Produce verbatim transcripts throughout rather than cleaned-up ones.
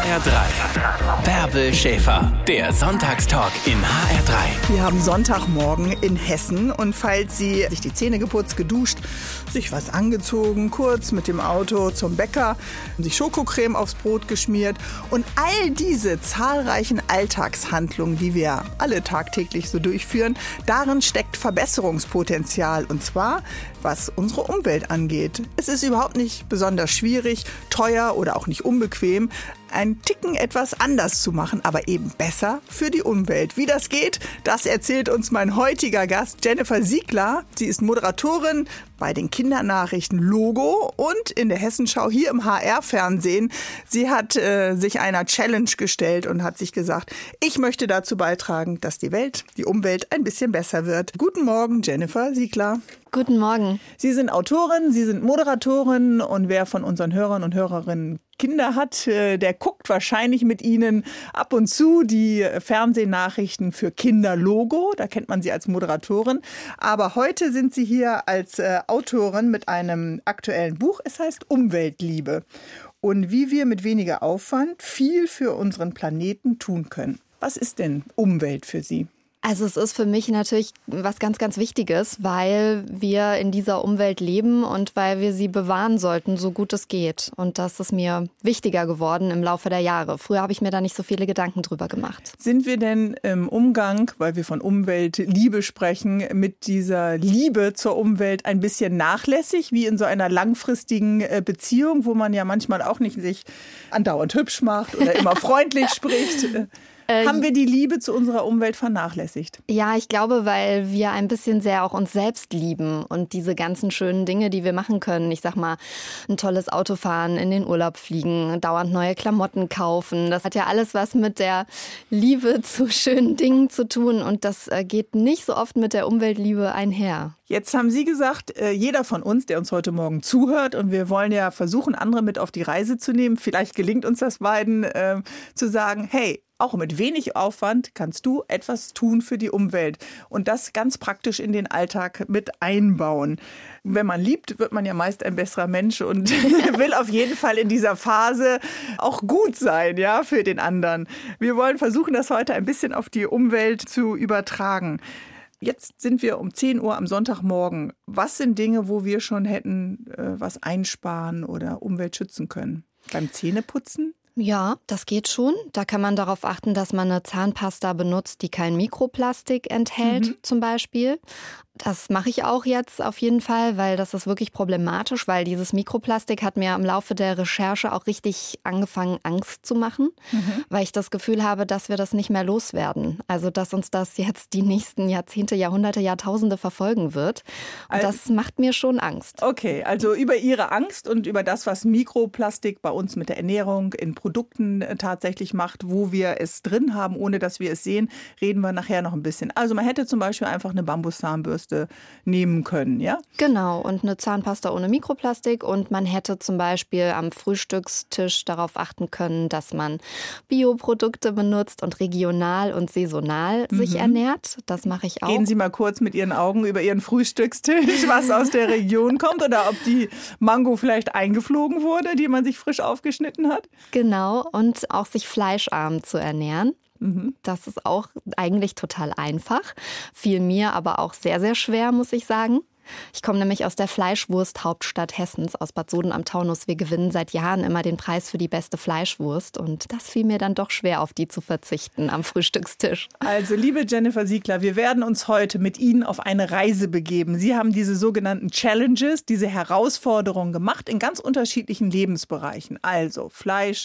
H R drei. Bärbel Schäfer, der Sonntagstalk in H R drei. Wir haben Sonntagmorgen in Hessen und falls Sie sich die Zähne geputzt, geduscht, sich was angezogen, kurz mit dem Auto zum Bäcker, sich Schokocreme aufs Brot geschmiert und all diese zahlreichen Alltagshandlungen, die wir alle tagtäglich so durchführen, darin steckt Verbesserungspotenzial und zwar was unsere Umwelt angeht. Es ist überhaupt nicht besonders schwierig, teuer oder auch nicht unbequem, einen Ticken etwas anders zu machen, aber eben besser für die Umwelt. Wie das geht, das erzählt uns mein heutiger Gast Jennifer Siegler. Sie ist Moderatorin bei den Kindernachrichten Logo und in der Hessenschau hier im H R-Fernsehen. Sie hat äh, sich einer Challenge gestellt und hat sich gesagt, ich möchte dazu beitragen, dass die Welt, die Umwelt ein bisschen besser wird. Guten Morgen, Jennifer Siegler. Guten Morgen. Sie sind Autorin, Sie sind Moderatorin und wer von unseren Hörern und Hörerinnen Kinder hat, der guckt wahrscheinlich mit Ihnen ab und zu die Fernsehnachrichten für Kinder Logo. Da kennt man Sie als Moderatorin. Aber heute sind Sie hier als Autorin mit einem aktuellen Buch. Es heißt Umweltliebe und wie wir mit weniger Aufwand viel für unseren Planeten tun können. Was ist denn Umwelt für Sie? Also es ist für mich natürlich was ganz, ganz Wichtiges, weil wir in dieser Umwelt leben und weil wir sie bewahren sollten, so gut es geht. Und das ist mir wichtiger geworden im Laufe der Jahre. Früher habe ich mir da nicht so viele Gedanken drüber gemacht. Sind wir denn im Umgang, weil wir von Umweltliebe sprechen, mit dieser Liebe zur Umwelt ein bisschen nachlässig, wie in so einer langfristigen Beziehung, wo man ja manchmal auch nicht sich andauernd hübsch macht oder immer freundlich spricht? Äh, Haben wir die Liebe zu unserer Umwelt vernachlässigt? Ja, ich glaube, weil wir ein bisschen sehr auch uns selbst lieben und diese ganzen schönen Dinge, die wir machen können. Ich sag mal, ein tolles Auto fahren, in den Urlaub fliegen, dauernd neue Klamotten kaufen. Das hat ja alles was mit der Liebe zu schönen Dingen zu tun und das geht nicht so oft mit der Umweltliebe einher. Jetzt haben Sie gesagt, jeder von uns, der uns heute Morgen zuhört, und wir wollen ja versuchen, andere mit auf die Reise zu nehmen. Vielleicht gelingt uns das beiden, äh, zu sagen, hey, auch mit wenig Aufwand kannst du etwas tun für die Umwelt und das ganz praktisch in den Alltag mit einbauen. Wenn man liebt, wird man ja meist ein besserer Mensch und will auf jeden Fall in dieser Phase auch gut sein, ja, für den anderen. Wir wollen versuchen, das heute ein bisschen auf die Umwelt zu übertragen. Jetzt sind wir um zehn Uhr am Sonntagmorgen. Was sind Dinge, wo wir schon hätten äh, was einsparen oder Umwelt schützen können? Beim Zähneputzen? Ja, das geht schon. Da kann man darauf achten, dass man eine Zahnpasta benutzt, die kein Mikroplastik enthält, mhm. zum Beispiel. Das mache ich auch jetzt auf jeden Fall, weil das ist wirklich problematisch, weil dieses Mikroplastik hat mir im Laufe der Recherche auch richtig angefangen, Angst zu machen, mhm. weil ich das Gefühl habe, dass wir das nicht mehr loswerden. Also, dass uns das jetzt die nächsten Jahrzehnte, Jahrhunderte, Jahrtausende verfolgen wird. Und das macht mir schon Angst. Okay, also über Ihre Angst und über das, was Mikroplastik bei uns mit der Ernährung in Produkten tatsächlich macht, wo wir es drin haben, ohne dass wir es sehen, reden wir nachher noch ein bisschen. Also man hätte zum Beispiel einfach eine Bambuszahnbürste nehmen können, ja? Genau, und eine Zahnpasta ohne Mikroplastik und man hätte zum Beispiel am Frühstückstisch darauf achten können, dass man Bioprodukte benutzt und regional und saisonal mhm. sich ernährt. Das mache ich auch. Gehen Sie mal kurz mit Ihren Augen über Ihren Frühstückstisch, was aus der Region kommt oder ob die Mango vielleicht eingeflogen wurde, die man sich frisch aufgeschnitten hat? Genau, und auch sich fleischarm zu ernähren. Das ist auch eigentlich total einfach, fiel mir aber auch sehr, sehr schwer, muss ich sagen. Ich komme nämlich aus der Fleischwurst-Hauptstadt Hessens, aus Bad Soden am Taunus. Wir gewinnen seit Jahren immer den Preis für die beste Fleischwurst und das fiel mir dann doch schwer, auf die zu verzichten am Frühstückstisch. Also liebe Jennifer Siegler, wir werden uns heute mit Ihnen auf eine Reise begeben. Sie haben diese sogenannten Challenges, diese Herausforderungen gemacht in ganz unterschiedlichen Lebensbereichen. Also Fleisch,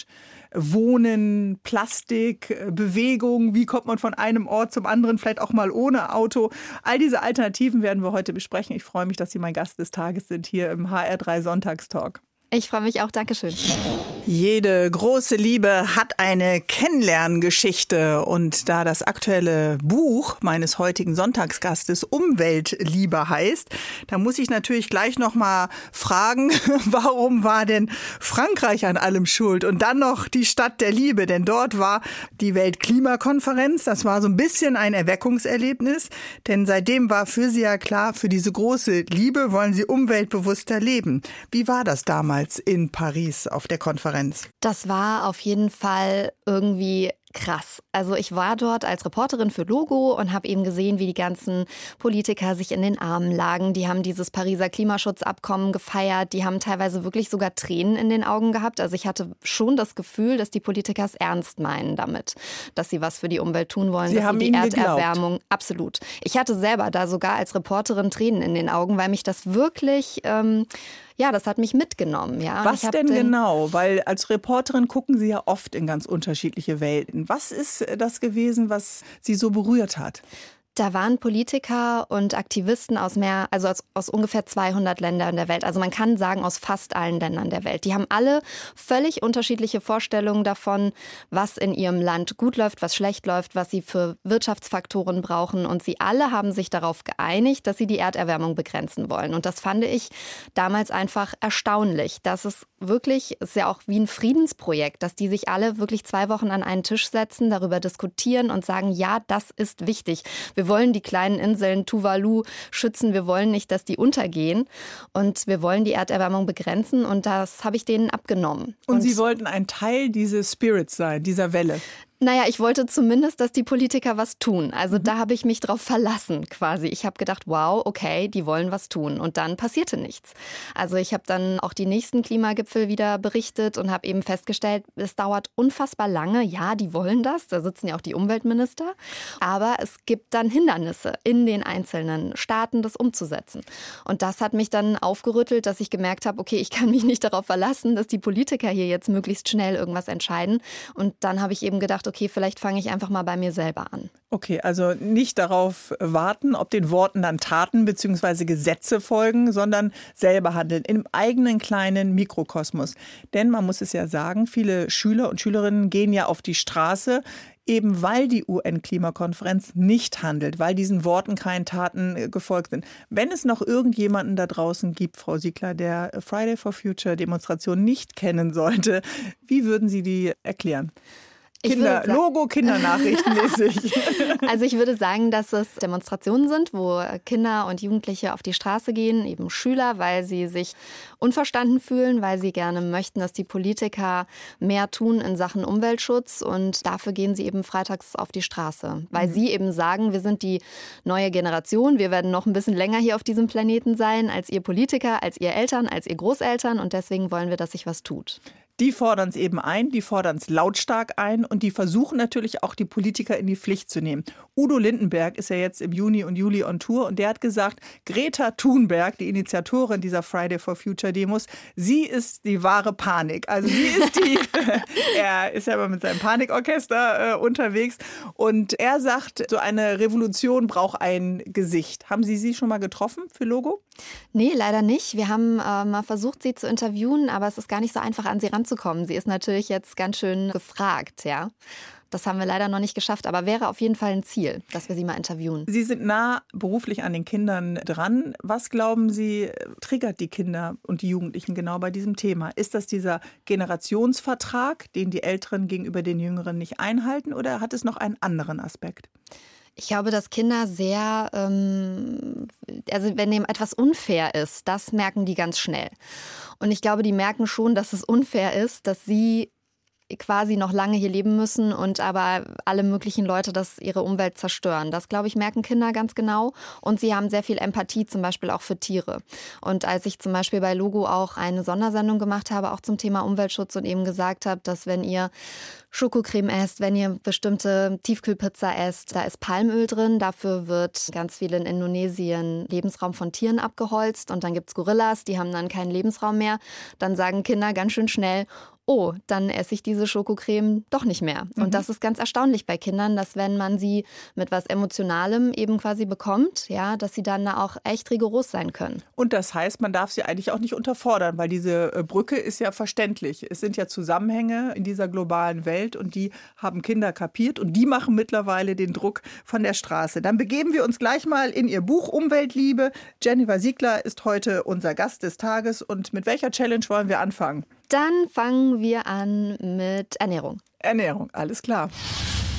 Wohnen, Plastik, Bewegung, wie kommt man von einem Ort zum anderen, vielleicht auch mal ohne Auto. All diese Alternativen werden wir heute besprechen. Ich freue mich, dass Sie mein Gast des Tages sind hier im H R drei Sonntagstalk. Ich freue mich auch. Dankeschön. Jede große Liebe hat eine Kennenlerngeschichte und da das aktuelle Buch meines heutigen Sonntagsgastes Umweltliebe heißt, da muss ich natürlich gleich noch mal fragen, warum war denn Frankreich an allem schuld und dann noch die Stadt der Liebe, denn dort war die Weltklimakonferenz, das war so ein bisschen ein Erweckungserlebnis, denn seitdem war für Sie ja klar, für diese große Liebe wollen Sie umweltbewusster leben. Wie war das damals damals in Paris auf der Konferenz? Das war auf jeden Fall irgendwie krass. Also ich war dort als Reporterin für Logo und habe eben gesehen, wie die ganzen Politiker sich in den Armen lagen. Die haben dieses Pariser Klimaschutzabkommen gefeiert. Die haben teilweise wirklich sogar Tränen in den Augen gehabt. Also ich hatte schon das Gefühl, dass die Politiker es ernst meinen damit, dass sie was für die Umwelt tun wollen. Sie dass haben sie die ihnen Erderwärmung, geglaubt. Absolut. Ich hatte selber da sogar als Reporterin Tränen in den Augen, weil mich das wirklich... Ähm, Ja, das hat mich mitgenommen. Ja. Was ich denn den, genau? Weil als Reporterin gucken Sie ja oft in ganz unterschiedliche Welten. Was ist das gewesen, was Sie so berührt hat? Da waren Politiker und Aktivisten aus mehr, also aus, aus ungefähr zweihundert Ländern der Welt. Also man kann sagen, aus fast allen Ländern der Welt. Die haben alle völlig unterschiedliche Vorstellungen davon, was in ihrem Land gut läuft, was schlecht läuft, was sie für Wirtschaftsfaktoren brauchen. Und sie alle haben sich darauf geeinigt, dass sie die Erderwärmung begrenzen wollen. Und das fand ich damals einfach erstaunlich, dass es wirklich, es ist ja auch wie ein Friedensprojekt, dass die sich alle wirklich zwei Wochen an einen Tisch setzen, darüber diskutieren und sagen, ja, das ist wichtig. Wir wollen die kleinen Inseln Tuvalu schützen. Wir wollen nicht, dass die untergehen. Und wir wollen die Erderwärmung begrenzen. Und das habe ich denen abgenommen. Und, und Sie wollten ein Teil dieses Spirits sein, dieser Welle. Naja, ich wollte zumindest, dass die Politiker was tun. Also Mhm. da habe ich mich drauf verlassen quasi. Ich habe gedacht, wow, okay, die wollen was tun. Und dann passierte nichts. Also ich habe dann auch die nächsten Klimagipfel wieder berichtet und habe eben festgestellt, es dauert unfassbar lange. Ja, die wollen das. Da sitzen ja auch die Umweltminister. Aber es gibt dann Hindernisse in den einzelnen Staaten, das umzusetzen. Und das hat mich dann aufgerüttelt, dass ich gemerkt habe, okay, ich kann mich nicht darauf verlassen, dass die Politiker hier jetzt möglichst schnell irgendwas entscheiden. Und dann habe ich eben gedacht, okay, vielleicht fange ich einfach mal bei mir selber an. Okay, also nicht darauf warten, ob den Worten dann Taten bzw. Gesetze folgen, sondern selber handeln im eigenen kleinen Mikrokosmos. Denn man muss es ja sagen, viele Schüler und Schülerinnen gehen ja auf die Straße, eben weil die U N-Klimakonferenz nicht handelt, weil diesen Worten keine Taten gefolgt sind. Wenn es noch irgendjemanden da draußen gibt, Frau Siegler, der Friday for Future Demonstration nicht kennen sollte, wie würden Sie die erklären? Kinder, sagen, Logo, Kindernachrichtenmäßig. Also ich würde sagen, dass es Demonstrationen sind, wo Kinder und Jugendliche auf die Straße gehen, eben Schüler, weil sie sich unverstanden fühlen, weil sie gerne möchten, dass die Politiker mehr tun in Sachen Umweltschutz. Und dafür gehen sie eben freitags auf die Straße, weil mhm. sie eben sagen, wir sind die neue Generation, wir werden noch ein bisschen länger hier auf diesem Planeten sein als ihr Politiker, als ihr Eltern, als ihr Großeltern. Und deswegen wollen wir, dass sich was tut. Die fordern es eben ein, die fordern es lautstark ein und die versuchen natürlich auch, die Politiker in die Pflicht zu nehmen. Udo Lindenberg ist ja jetzt im Juni und Juli on Tour und der hat gesagt, Greta Thunberg, die Initiatorin dieser Friday for Future Demos, sie ist die wahre Panik. Also sie ist die, er ist ja immer mit seinem Panikorchester äh, unterwegs und er sagt, so eine Revolution braucht ein Gesicht. Haben Sie sie schon mal getroffen für Logo? Nee, leider nicht. Wir haben äh, mal versucht, sie zu interviewen, aber es ist gar nicht so einfach, an sie ranzukommen. Sie ist natürlich jetzt ganz schön gefragt, ja. Das haben wir leider noch nicht geschafft, aber wäre auf jeden Fall ein Ziel, dass wir sie mal interviewen. Sie sind nah beruflich an den Kindern dran. Was glauben Sie, triggert die Kinder und die Jugendlichen genau bei diesem Thema? Ist das dieser Generationsvertrag, den die Älteren gegenüber den Jüngeren nicht einhalten, oder hat es noch einen anderen Aspekt? Ich glaube, dass Kinder sehr, ähm, also wenn dem etwas unfair ist, das merken die ganz schnell. Und ich glaube, die merken schon, dass es unfair ist, dass sie quasi noch lange hier leben müssen und aber alle möglichen Leute das ihre Umwelt zerstören. Das, glaube ich, merken Kinder ganz genau. Und sie haben sehr viel Empathie, zum Beispiel auch für Tiere. Und als ich zum Beispiel bei Logo auch eine Sondersendung gemacht habe, auch zum Thema Umweltschutz und eben gesagt habe, dass wenn ihr Schokocreme esst, wenn ihr bestimmte Tiefkühlpizza esst, da ist Palmöl drin. Dafür wird ganz viel in Indonesien Lebensraum von Tieren abgeholzt. Und dann gibt es Gorillas, die haben dann keinen Lebensraum mehr. Dann sagen Kinder ganz schön schnell, oh, dann esse ich diese Schokocreme doch nicht mehr. Mhm. Und das ist ganz erstaunlich bei Kindern, dass wenn man sie mit was Emotionalem eben quasi bekommt, ja, dass sie dann da auch echt rigoros sein können. Und das heißt, man darf sie eigentlich auch nicht unterfordern, weil diese Brücke ist ja verständlich. Es sind ja Zusammenhänge in dieser globalen Welt und die haben Kinder kapiert und die machen mittlerweile den Druck von der Straße. Dann begeben wir uns gleich mal in ihr Buch Umweltliebe. Jennifer Siegler ist heute unser Gast des Tages und mit welcher Challenge wollen wir anfangen? Dann fangen wir an mit Ernährung. Ernährung, alles klar.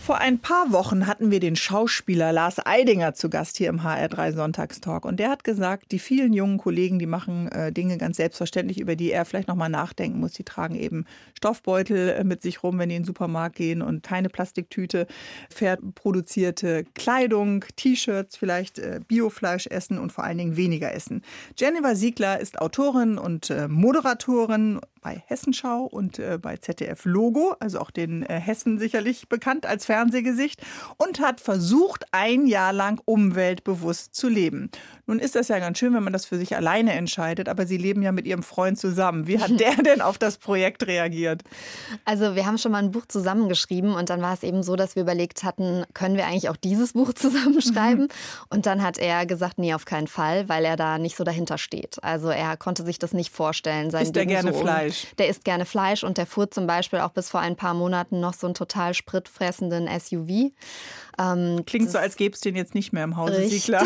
Vor ein paar Wochen hatten wir den Schauspieler Lars Eidinger zu Gast hier im H R drei Sonntagstalk. Und der hat gesagt, die vielen jungen Kollegen, die machen äh, Dinge ganz selbstverständlich, über die er vielleicht nochmal nachdenken muss. Die tragen eben Stoffbeutel äh, mit sich rum, wenn die in den Supermarkt gehen und keine Plastiktüte, fair produzierte Kleidung, T-Shirts, vielleicht äh, Biofleisch essen und vor allen Dingen weniger essen. Jennifer Siegler ist Autorin und äh, Moderatorin bei Hessenschau und äh, bei Z D F Logo, also auch den äh, Hessen sicherlich bekannt als Fernsehgesicht, und hat versucht, ein Jahr lang umweltbewusst zu leben. Nun ist das ja ganz schön, wenn man das für sich alleine entscheidet, aber Sie leben ja mit Ihrem Freund zusammen. Wie hat der denn auf das Projekt reagiert? Also wir haben schon mal ein Buch zusammengeschrieben und dann war es eben so, dass wir überlegt hatten, können wir eigentlich auch dieses Buch zusammenschreiben? Mhm. Und dann hat er gesagt, nee, auf keinen Fall, weil er da nicht so dahinter steht. Also er konnte sich das nicht vorstellen. Sein Isst er gerne so Fleisch? Um, der isst gerne Fleisch und der fuhr zum Beispiel auch bis vor ein paar Monaten noch so einen total spritfressenden S U V. Ähm, Klingt so, als gäbe es den jetzt nicht mehr im Hause richtig. Siegler.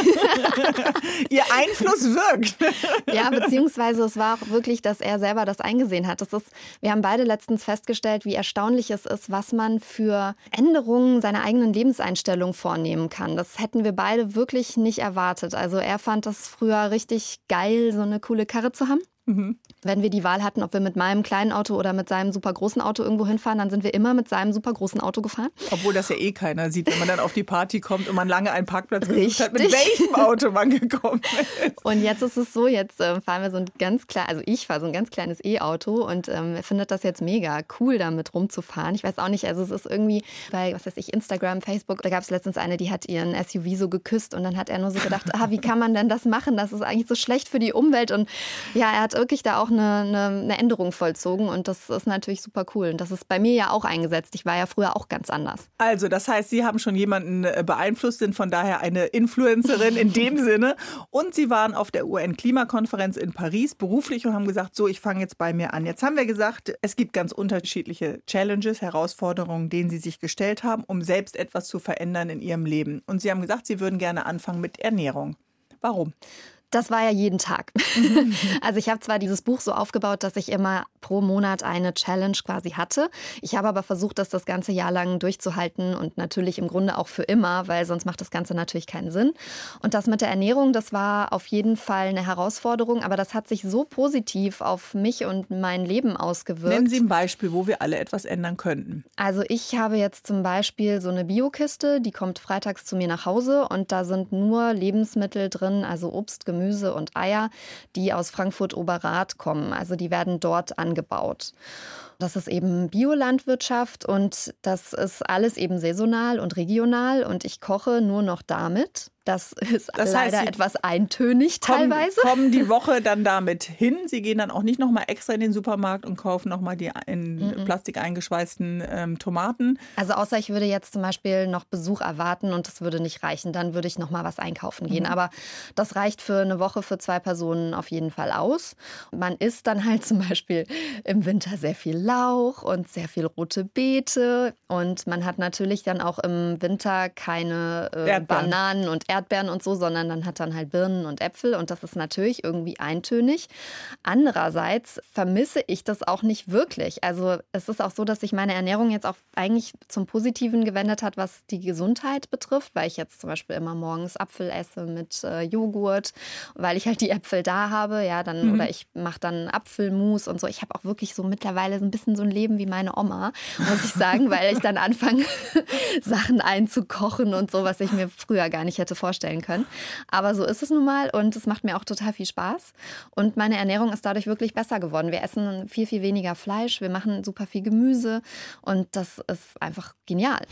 Ihr Einfluss wirkt. Ja, beziehungsweise es war auch wirklich, dass er selber das eingesehen hat. Das ist, wir haben beide letztens festgestellt, wie erstaunlich es ist, was man für Änderungen seiner eigenen Lebenseinstellung vornehmen kann. Das hätten wir beide wirklich nicht erwartet. Also er fand das früher richtig geil, so eine coole Karre zu haben. Mhm. Wenn wir die Wahl hatten, ob wir mit meinem kleinen Auto oder mit seinem super großen Auto irgendwo hinfahren, dann sind wir immer mit seinem super großen Auto gefahren. Obwohl das ja eh keiner sieht, wenn man dann auf die Party kommt und man lange einen Parkplatz gesucht hat, mit welchem Auto man gekommen ist. Und jetzt ist es so, jetzt äh, fahren wir so ein ganz klein, also ich fahre so ein ganz kleines E-Auto und ähm, findet das jetzt mega cool, damit rumzufahren. Ich weiß auch nicht, also es ist irgendwie bei, was weiß ich, Instagram, Facebook, da gab es letztens eine, die hat ihren S U V so geküsst und dann hat er nur so gedacht, ah, wie kann man denn das machen? Das ist eigentlich so schlecht für die Umwelt. Und ja, er hat wirklich da auch eine, eine, eine Änderung vollzogen und das ist natürlich super cool. Und das ist bei mir ja auch eingesetzt. Ich war ja früher auch ganz anders. Also das heißt, Sie haben schon jemanden beeinflusst, sind von daher eine Influencerin in dem Sinne. Und Sie waren auf der U N-Klimakonferenz in Paris beruflich und haben gesagt, so, ich fange jetzt bei mir an. Jetzt haben wir gesagt, es gibt ganz unterschiedliche Challenges, Herausforderungen, denen Sie sich gestellt haben, um selbst etwas zu verändern in Ihrem Leben. Und Sie haben gesagt, Sie würden gerne anfangen mit Ernährung. Warum? Das war ja jeden Tag. Also ich habe zwar dieses Buch so aufgebaut, dass ich immer pro Monat eine Challenge quasi hatte. Ich habe aber versucht, das das ganze Jahr lang durchzuhalten und natürlich im Grunde auch für immer, weil sonst macht das Ganze natürlich keinen Sinn. Und das mit der Ernährung, das war auf jeden Fall eine Herausforderung, aber das hat sich so positiv auf mich und mein Leben ausgewirkt. Nennen Sie ein Beispiel, wo wir alle etwas ändern könnten. Also ich habe jetzt zum Beispiel so eine Biokiste, die kommt freitags zu mir nach Hause und da sind nur Lebensmittel drin, also Obst, Gemüse, Gemüse und Eier, die aus Frankfurt-Oberrath kommen. Also die werden dort angebaut. Das ist eben Biolandwirtschaft und das ist alles eben saisonal und regional und ich koche nur noch damit. Das ist das heißt, leider etwas eintönig kommen, teilweise. Kommen die Woche dann damit hin? Sie gehen dann auch nicht noch mal extra in den Supermarkt und kaufen noch mal die in Mm-mm. Plastik eingeschweißten ähm, Tomaten? Also außer ich würde jetzt zum Beispiel noch Besuch erwarten und das würde nicht reichen, dann würde ich noch mal was einkaufen gehen. Mhm. Aber das reicht für eine Woche für zwei Personen auf jeden Fall aus. Man isst dann halt zum Beispiel im Winter sehr viel Lauch und sehr viel rote Beete und man hat natürlich dann auch im Winter keine äh, Bananen und Erdbeeren und so, sondern dann hat dann halt Birnen und Äpfel und das ist natürlich irgendwie eintönig. Andererseits vermisse ich das auch nicht wirklich. Also es ist auch so, dass sich meine Ernährung jetzt auch eigentlich zum Positiven gewendet hat, was die Gesundheit betrifft, weil ich jetzt zum Beispiel immer morgens Apfel esse mit äh, Joghurt, weil ich halt die Äpfel da habe, ja, dann mhm. oder ich mache dann Apfelmus und so. Ich habe auch wirklich so mittlerweile so ein bisschen so ein Leben wie meine Oma, muss ich sagen, weil ich dann anfange, Sachen einzukochen und so, was ich mir früher gar nicht hätte vorstellen können. Aber so ist es nun mal und es macht mir auch total viel Spaß. Und meine Ernährung ist dadurch wirklich besser geworden. Wir essen viel, viel weniger Fleisch, wir machen super viel Gemüse und das ist einfach genial.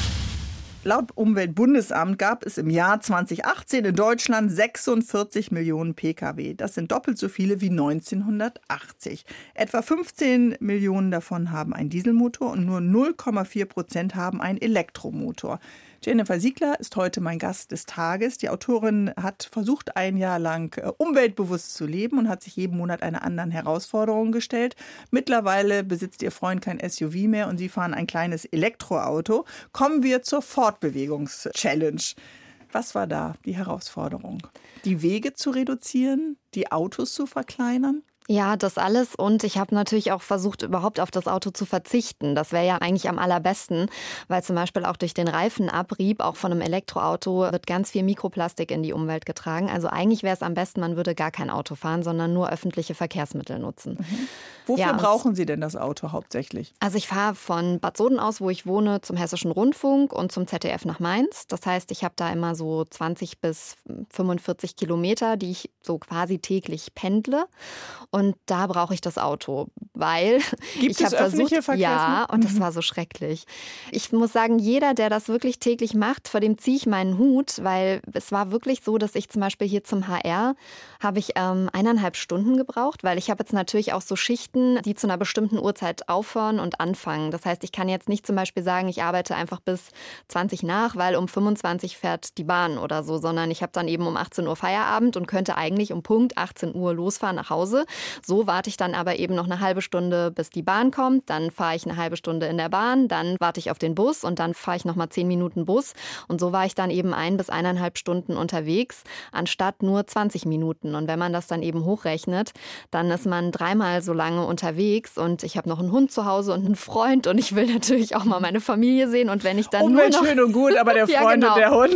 Laut Umweltbundesamt gab es im Jahr zweitausendachtzehn in Deutschland sechsundvierzig Millionen Pkw. Das sind doppelt so viele wie neunzehnhundertachtzig. Etwa fünfzehn Millionen davon haben einen Dieselmotor und nur null Komma vier Prozent haben einen Elektromotor. Jennifer Siegler ist heute mein Gast des Tages. Die Autorin hat versucht, ein Jahr lang umweltbewusst zu leben und hat sich jeden Monat einer anderen Herausforderung gestellt. Mittlerweile besitzt ihr Freund kein S U V mehr und sie fahren ein kleines Elektroauto. Kommen wir zur Fortbewegungs-Challenge. Was war da die Herausforderung? Die Wege zu reduzieren, die Autos zu verkleinern? Ja, das alles und ich habe natürlich auch versucht, überhaupt auf das Auto zu verzichten. Das wäre ja eigentlich am allerbesten, weil zum Beispiel auch durch den Reifenabrieb, auch von einem Elektroauto, wird ganz viel Mikroplastik in die Umwelt getragen. Also eigentlich wäre es am besten, man würde gar kein Auto fahren, sondern nur öffentliche Verkehrsmittel nutzen. Mhm. Wofür ja, brauchen Sie denn das Auto hauptsächlich? Also ich fahre von Bad Soden aus, wo ich wohne, zum Hessischen Rundfunk und zum Z D F nach Mainz. Das heißt, ich habe da immer so zwanzig bis fünfundvierzig Kilometer, die ich so quasi täglich pendle. Und da brauche ich das Auto, weil Gibt ich es öffentliche versucht, ja, und das war so schrecklich. Ich muss sagen, jeder, der das wirklich täglich macht, vor dem ziehe ich meinen Hut, weil es war wirklich so, dass ich zum Beispiel hier zum H R habe ich ähm, eineinhalb Stunden gebraucht, weil ich habe jetzt natürlich auch so Schichten, die zu einer bestimmten Uhrzeit aufhören und anfangen. Das heißt, ich kann jetzt nicht zum Beispiel sagen, ich arbeite einfach bis zwanzig nach, weil um fünfundzwanzig fährt die Bahn oder so, sondern ich habe dann eben um achtzehn Uhr Feierabend und könnte eigentlich um Punkt achtzehn Uhr losfahren nach Hause. So warte ich dann aber eben noch eine halbe Stunde, bis die Bahn kommt. Dann fahre ich eine halbe Stunde in der Bahn, dann warte ich auf den Bus und dann fahre ich noch mal zehn Minuten Bus. Und so war ich dann eben ein bis eineinhalb Stunden unterwegs, anstatt nur zwanzig Minuten. Und wenn man das dann eben hochrechnet, dann ist man dreimal so lange unterwegs. Und ich habe noch einen Hund zu Hause und einen Freund und ich will natürlich auch mal meine Familie sehen. Und wenn ich dann Umwelt nur noch schön und gut, aber der ja, Freund genau. und der Hund.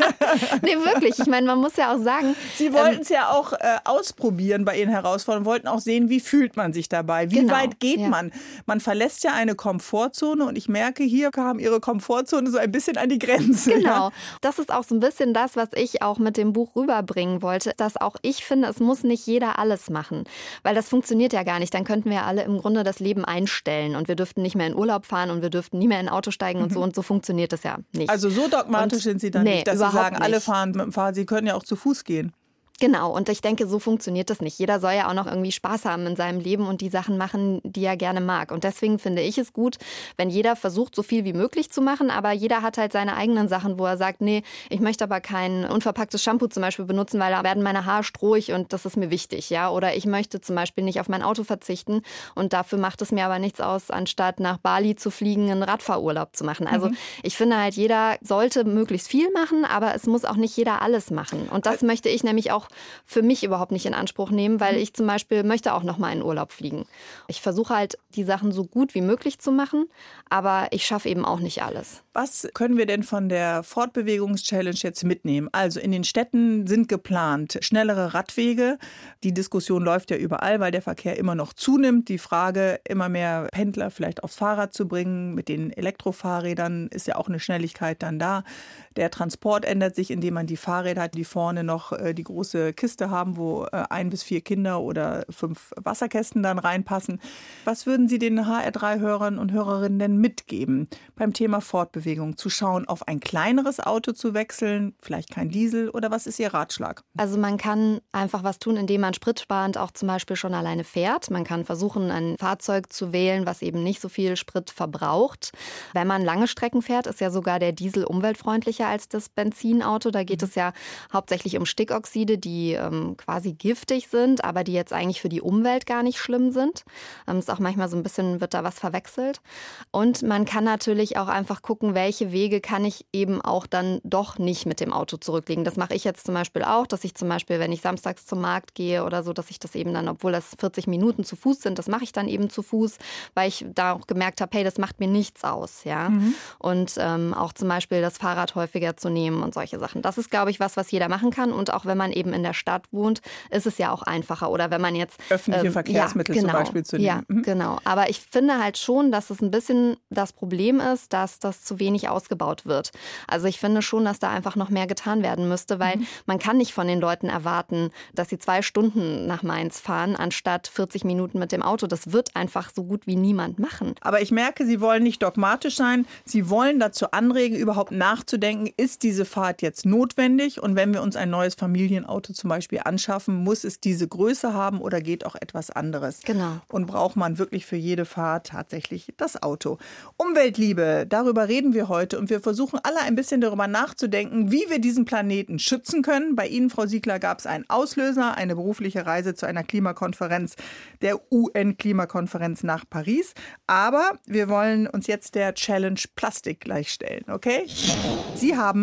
Nee, wirklich. Ich meine, man muss ja auch sagen... Sie wollten es ähm, ja auch äh, ausprobieren bei Ihren Herausforderungen, wollten auch sehen, wie fühlt man sich dabei, wie genau, weit geht ja. man. Man verlässt ja eine Komfortzone und ich merke, hier kam Ihre Komfortzone so ein bisschen an die Grenze. Genau, ja? Das ist auch so ein bisschen das, was ich auch mit dem Buch rüberbringen wollte, dass auch ich finde, es muss nicht jeder alles machen, weil das funktioniert ja gar nicht. Dann könnten wir alle im Grunde das Leben einstellen und wir dürften nicht mehr in Urlaub fahren und wir dürften nie mehr in ein Auto steigen und mhm. so und so funktioniert das ja nicht. Also so dogmatisch und, sind Sie dann nee, nicht, dass Sie sagen, nicht. alle fahren mit dem Fahrrad, Sie können ja auch zu Fuß gehen. Genau, und ich denke, so funktioniert das nicht. Jeder soll ja auch noch irgendwie Spaß haben in seinem Leben und die Sachen machen, die er gerne mag. Und deswegen finde ich es gut, wenn jeder versucht, so viel wie möglich zu machen, aber jeder hat halt seine eigenen Sachen, wo er sagt, nee, ich möchte aber kein unverpacktes Shampoo zum Beispiel benutzen, weil da werden meine Haare strohig und das ist mir wichtig, ja. Oder ich möchte zum Beispiel nicht auf mein Auto verzichten und dafür macht es mir aber nichts aus, anstatt nach Bali zu fliegen, einen Radfahrurlaub zu machen. Also mhm. ich finde halt, jeder sollte möglichst viel machen, aber es muss auch nicht jeder alles machen. Und das möchte ich nämlich auch für mich überhaupt nicht in Anspruch nehmen, weil ich zum Beispiel möchte auch noch mal in Urlaub fliegen. Ich versuche halt, die Sachen so gut wie möglich zu machen, aber ich schaffe eben auch nicht alles. Was können wir denn von der Fortbewegungs-Challenge jetzt mitnehmen? Also in den Städten sind geplant schnellere Radwege. Die Diskussion läuft ja überall, weil der Verkehr immer noch zunimmt. Die Frage, immer mehr Pendler vielleicht aufs Fahrrad zu bringen. Mit den Elektrofahrrädern ist ja auch eine Schnelligkeit dann da. Der Transport ändert sich, indem man die Fahrräder hat, die vorne noch äh, die große Kiste haben, wo äh, ein bis vier Kinder oder fünf Wasserkästen dann reinpassen. Was würden Sie den H R drei Hörern und Hörerinnen denn mitgeben beim Thema Fortbewegung? Zu schauen, auf ein kleineres Auto zu wechseln, vielleicht kein Diesel, oder was ist Ihr Ratschlag? Also man kann einfach was tun, indem man spritsparend auch zum Beispiel schon alleine fährt. Man kann versuchen, ein Fahrzeug zu wählen, was eben nicht so viel Sprit verbraucht. Wenn man lange Strecken fährt, ist ja sogar der Diesel umweltfreundlicher als das Benzinauto. Da geht mhm. es ja hauptsächlich um Stickoxide, die ähm, quasi giftig sind, aber die jetzt eigentlich für die Umwelt gar nicht schlimm sind. Ähm, ist auch manchmal so ein bisschen, wird da was verwechselt. Und man kann natürlich auch einfach gucken, welche Wege kann ich eben auch dann doch nicht mit dem Auto zurücklegen. Das mache ich jetzt zum Beispiel auch, dass ich zum Beispiel, wenn ich samstags zum Markt gehe oder so, dass ich das eben dann, obwohl das vierzig Minuten zu Fuß sind, das mache ich dann eben zu Fuß, weil ich da auch gemerkt habe, hey, das macht mir nichts aus. Ja? Mhm. Und ähm, auch zum Beispiel das Fahrrad häufiger zu nehmen und solche Sachen. Das ist, glaube ich, was, was jeder machen kann. Und auch wenn man eben in der Stadt wohnt, ist es ja auch einfacher. Oder wenn man jetzt... Öffentliche ähm, Verkehrsmittel ja, genau, zum Beispiel zu nehmen. Ja, mhm. genau. Aber ich finde halt schon, dass es ein bisschen das Problem ist, dass das zu wenig ausgebaut wird. Also ich finde schon, dass da einfach noch mehr getan werden müsste, weil mhm. man kann nicht von den Leuten erwarten, dass sie zwei Stunden nach Mainz fahren, anstatt vierzig Minuten mit dem Auto. Das wird einfach so gut wie niemand machen. Aber ich merke, Sie wollen nicht dogmatisch sein. Sie wollen dazu anregen, überhaupt nachzudenken, ist diese Fahrt jetzt notwendig? Und wenn wir uns ein neues Familienauto zum Beispiel anschaffen, muss es diese Größe haben oder geht auch etwas anderes? Genau. Und braucht man wirklich für jede Fahrt tatsächlich das Auto? Umweltliebe, darüber reden wir heute und wir versuchen alle ein bisschen darüber nachzudenken, wie wir diesen Planeten schützen können. Bei Ihnen, Frau Siegler, gab es einen Auslöser, eine berufliche Reise zu einer Klimakonferenz, der U N-Klimakonferenz nach Paris. Aber wir wollen uns jetzt der Challenge Plastik gleichstellen, okay? Sie haben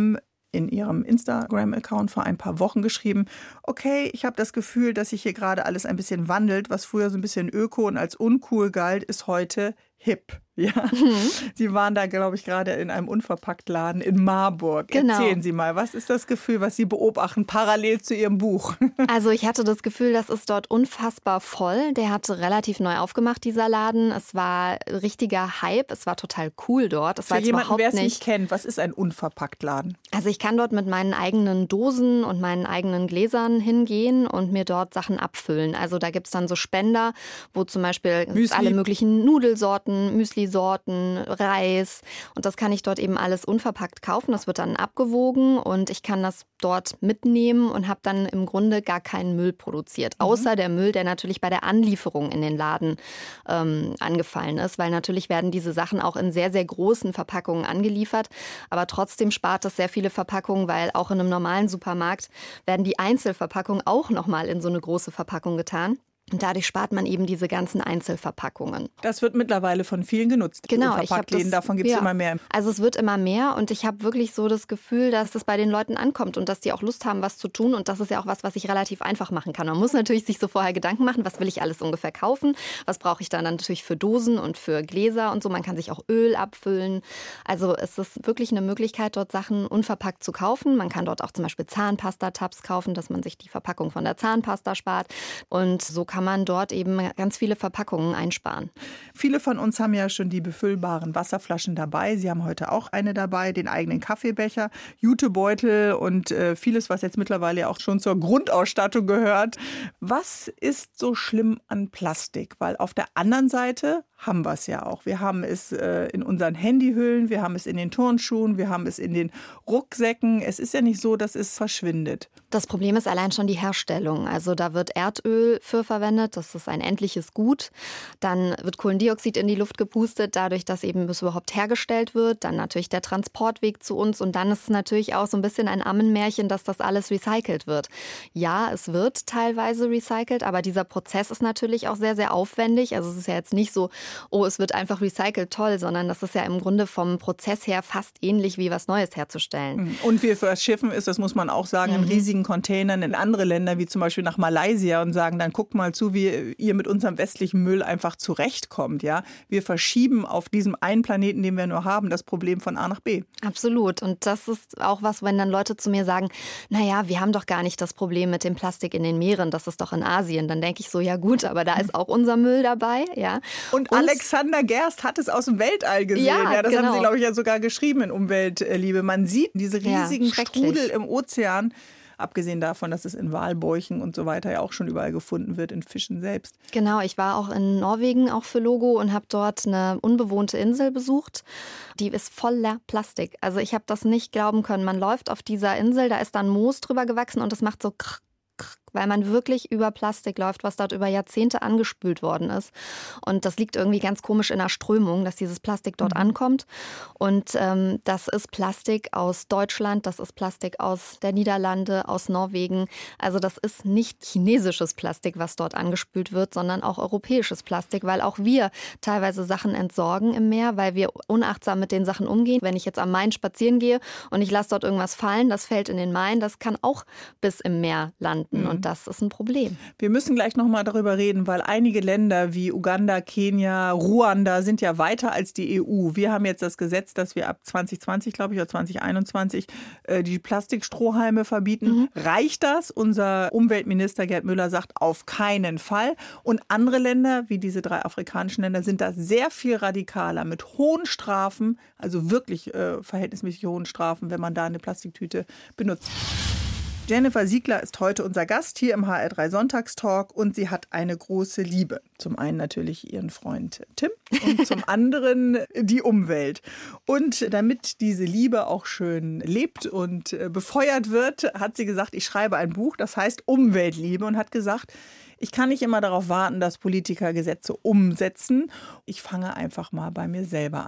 in ihrem Instagram-Account vor ein paar Wochen geschrieben, okay, ich habe das Gefühl, dass sich hier gerade alles ein bisschen wandelt. Was früher so ein bisschen öko und als uncool galt, ist heute hip. Ja, mhm. Sie waren da, glaube ich, gerade in einem Unverpacktladen in Marburg. Genau. Erzählen Sie mal, was ist das Gefühl, was Sie beobachten, parallel zu Ihrem Buch? Also ich hatte das Gefühl, das ist dort unfassbar voll. Der hatte relativ neu aufgemacht, dieser Laden. Es war richtiger Hype. Es war total cool dort. Es Für war jetzt jemanden, überhaupt wer es nicht, nicht kennt, was ist ein Unverpacktladen? Also ich kann dort mit meinen eigenen Dosen und meinen eigenen Gläsern hingehen und mir dort Sachen abfüllen. Also da gibt es dann so Spender, wo zum Beispiel Müsli. alle möglichen Nudelsorten, Müsli Sorten, Reis, und das kann ich dort eben alles unverpackt kaufen. Das wird dann abgewogen und ich kann das dort mitnehmen und habe dann im Grunde gar keinen Müll produziert. Mhm. Außer der Müll, der natürlich bei der Anlieferung in den Laden ähm, angefallen ist, weil natürlich werden diese Sachen auch in sehr, sehr großen Verpackungen angeliefert. Aber trotzdem spart es sehr viele Verpackungen, weil auch in einem normalen Supermarkt werden die Einzelverpackungen auch nochmal in so eine große Verpackung getan. Und dadurch spart man eben diese ganzen Einzelverpackungen. Das wird mittlerweile von vielen genutzt. Genau. Verpacktläden, davon gibt es ja. immer mehr. Also es wird immer mehr und ich habe wirklich so das Gefühl, dass das bei den Leuten ankommt und dass die auch Lust haben, was zu tun. Und das ist ja auch was, was ich relativ einfach machen kann. Man muss natürlich sich so vorher Gedanken machen, was will ich alles ungefähr kaufen? Was brauche ich dann natürlich für Dosen und für Gläser und so. Man kann sich auch Öl abfüllen. Also es ist wirklich eine Möglichkeit, dort Sachen unverpackt zu kaufen. Man kann dort auch zum Beispiel Zahnpasta-Tabs kaufen, dass man sich die Verpackung von der Zahnpasta spart. Und so kann man dort eben ganz viele Verpackungen einsparen. Viele von uns haben ja schon die befüllbaren Wasserflaschen dabei. Sie haben heute auch eine dabei, den eigenen Kaffeebecher, Jutebeutel und äh, vieles, was jetzt mittlerweile auch schon zur Grundausstattung gehört. Was ist so schlimm an Plastik? Weil auf der anderen Seite haben wir es ja auch. Wir haben es äh, in unseren Handyhüllen, wir haben es in den Turnschuhen, wir haben es in den Rucksäcken. Es ist ja nicht so, dass es verschwindet. Das Problem ist allein schon die Herstellung. Also da wird Erdöl für verwendet, das ist ein endliches Gut. Dann wird Kohlendioxid in die Luft gepustet, dadurch, dass eben es überhaupt hergestellt wird. Dann natürlich der Transportweg zu uns und dann ist es natürlich auch so ein bisschen ein Ammenmärchen, dass das alles recycelt wird. Ja, es wird teilweise recycelt, aber dieser Prozess ist natürlich auch sehr, sehr aufwendig. Also es ist ja jetzt nicht so, oh, es wird einfach recycelt, toll, sondern das ist ja im Grunde vom Prozess her fast ähnlich wie was Neues herzustellen. Und wir verschiffen es, das muss man auch sagen, in riesigen Containern in andere Länder, wie zum Beispiel nach Malaysia und sagen, dann guckt mal zu, wie ihr mit unserem westlichen Müll einfach zurechtkommt. Ja? Wir verschieben auf diesem einen Planeten, den wir nur haben, das Problem von A nach B. Absolut. Und das ist auch was, wenn dann Leute zu mir sagen, naja, wir haben doch gar nicht das Problem mit dem Plastik in den Meeren, das ist doch in Asien. Dann denke ich so, ja gut, aber da ist auch unser Müll dabei. Ja. Und, und Alexander Gerst hat es aus dem Weltall gesehen. Ja, ja, das genau. haben Sie, glaube ich, ja sogar geschrieben in Umweltliebe. Man sieht diese riesigen ja, Strudel im Ozean. Abgesehen davon, dass es in Walbäuchen und so weiter ja auch schon überall gefunden wird, in Fischen selbst. Genau, ich war auch in Norwegen, auch für Logo, und habe dort eine unbewohnte Insel besucht. Die ist voller Plastik. Also ich habe das nicht glauben können. Man läuft auf dieser Insel, da ist dann Moos drüber gewachsen und es macht so krr, krr, weil man wirklich über Plastik läuft, was dort über Jahrzehnte angespült worden ist. Und das liegt irgendwie ganz komisch in der Strömung, dass dieses Plastik dort mhm. ankommt. Und ähm, das ist Plastik aus Deutschland, das ist Plastik aus der Niederlande, aus Norwegen. Also das ist nicht chinesisches Plastik, was dort angespült wird, sondern auch europäisches Plastik, weil auch wir teilweise Sachen entsorgen im Meer, weil wir unachtsam mit den Sachen umgehen. Wenn ich jetzt am Main spazieren gehe und ich lasse dort irgendwas fallen, das fällt in den Main, das kann auch bis im Meer landen. Mhm. Und das ist ein Problem. Wir müssen gleich noch mal darüber reden, weil einige Länder wie Uganda, Kenia, Ruanda sind ja weiter als die E U. Wir haben jetzt das Gesetz, dass wir ab zwanzig zwanzig, glaube ich, oder zwanzig einundzwanzig äh, die Plastikstrohhalme verbieten. Mhm. Reicht das? Unser Umweltminister Gerd Müller sagt, auf keinen Fall. Und andere Länder, wie diese drei afrikanischen Länder, sind da sehr viel radikaler mit hohen Strafen, also wirklich äh, verhältnismäßig hohen Strafen, wenn man da eine Plastiktüte benutzt. Jennifer Siegler ist heute unser Gast hier im H R drei Sonntagstalk und sie hat eine große Liebe. Zum einen natürlich ihren Freund Tim und zum anderen die Umwelt. Und damit diese Liebe auch schön lebt und befeuert wird, hat sie gesagt, ich schreibe ein Buch, das heißt Umweltliebe, und hat gesagt, ich kann nicht immer darauf warten, dass Politiker Gesetze umsetzen. Ich fange einfach mal bei mir selber an.